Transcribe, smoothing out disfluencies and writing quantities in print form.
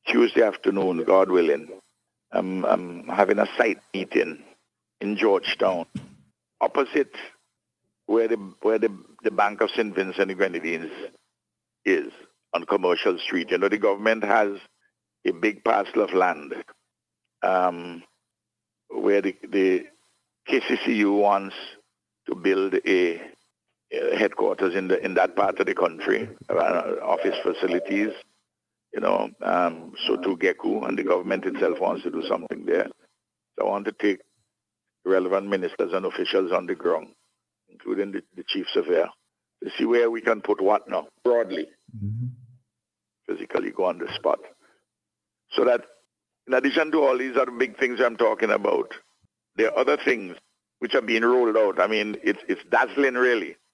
Tuesday afternoon, God willing, I'm having a site meeting in Georgetown, opposite where the Bank of St. Vincent and Grenadines is on Commercial Street. You know, the government has a big parcel of land where the KCCU wants to build a headquarters in that part of the country, office facilities, you know, so to GECU, and the government itself wants to do something there. So I want to take relevant ministers and officials on the ground, including the chief surveyor, to see where we can put what now, broadly, physically go on the spot. So that, in addition to all these other big things I'm talking about, there are other things which are being rolled out. I mean, it's dazzling, really.